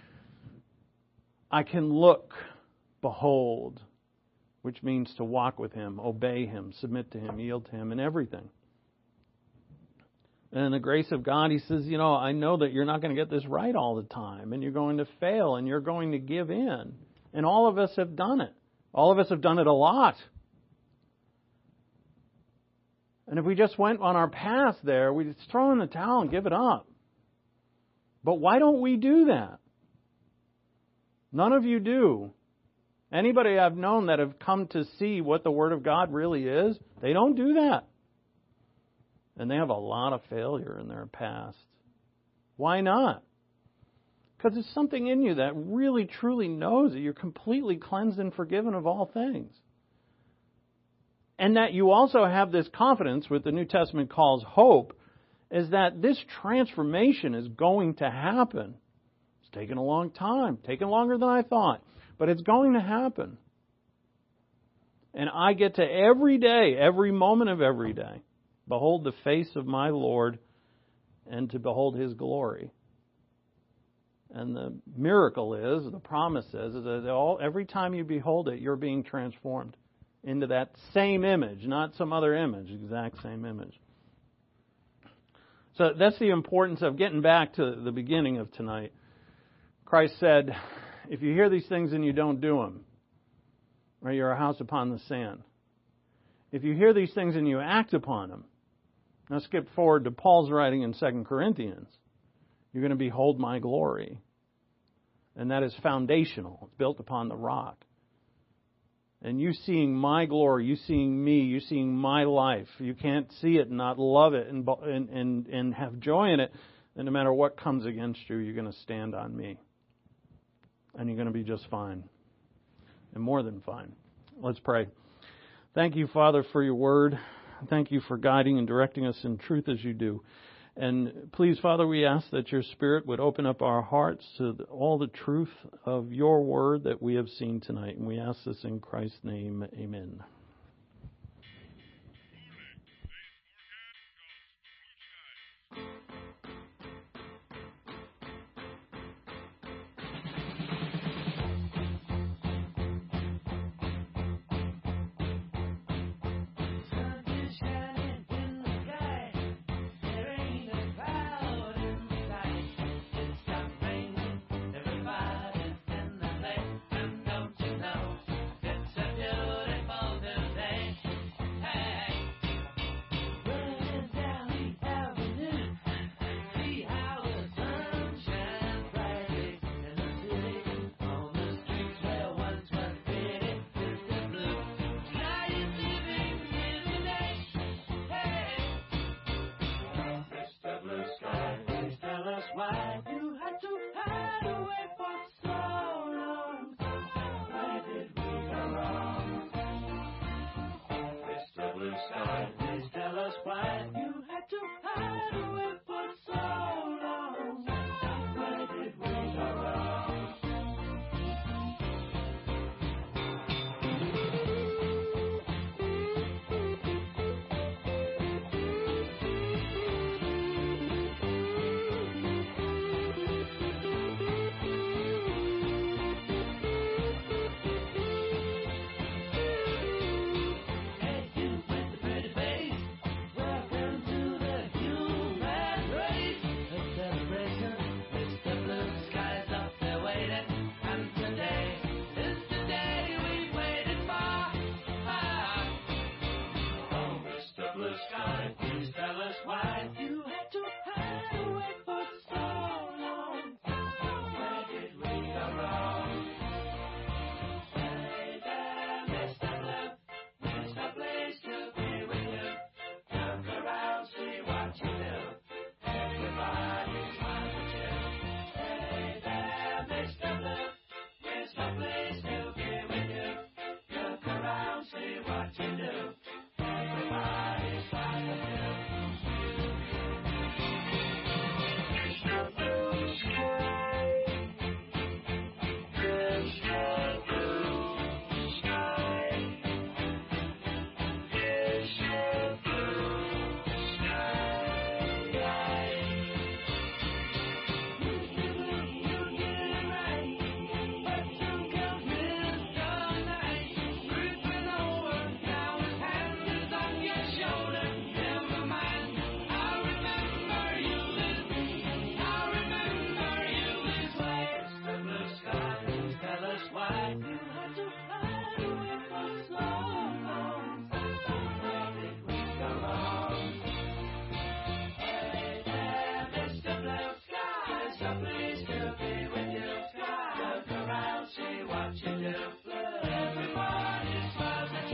I can look, behold, which means to walk with Him, obey Him, submit to Him, yield to Him in everything. And in the grace of God, He says, you know, I know that you're not going to get this right all the time, and you're going to fail, and you're going to give in. And all of us have done it. All of us have done it a lot. And if we just went on our path there, we'd just throw in the towel and give it up. But why don't we do that? None of you do. Anybody I've known that have come to see what the Word of God really is, they don't do that. And they have a lot of failure in their past. Why not? Because there's something in you that really, truly knows that you're completely cleansed and forgiven of all things. And that you also have this confidence, what the New Testament calls hope, is that this transformation is going to happen. It's taken a long time, taken longer than I thought, but it's going to happen. And I get to every day, every moment of every day, behold the face of my Lord and to behold His glory. And the miracle is, the promise is, is that all, every time you behold it, you're being transformed into that same image, not some other image, exact same image. So that's the importance of getting back to the beginning of tonight. Christ said, if you hear these things and you don't do them, right, you're a house upon the sand. If you hear these things and you act upon them, now skip forward to Paul's writing in Second Corinthians, you're going to behold my glory. And that is foundational. It's built upon the rock. And you seeing my glory, you seeing me, you seeing my life, you can't see it and not love it and, and, and, and have joy in it. And no matter what comes against you, you're going to stand on me. And you're going to be just fine. And more than fine. Let's pray. Thank you, Father, for your word. Thank you for guiding and directing us in truth as you do. And please, Father, we ask that your Spirit would open up our hearts to all the truth of your word that we have seen tonight. And we ask this in Christ's name. Amen. Everybody's in the place, and don't you know, it's a beautiful day. So please to be with you. Look around, see what you do. Everybody smiles at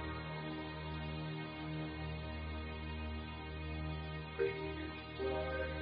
you.